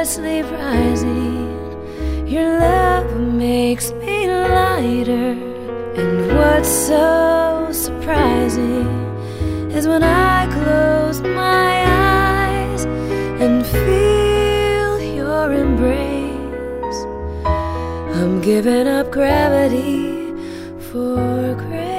sleep rising. Your love makes me lighter. And what's so surprising is when I close my eyes and feel your embrace, I'm giving up gravity for grace.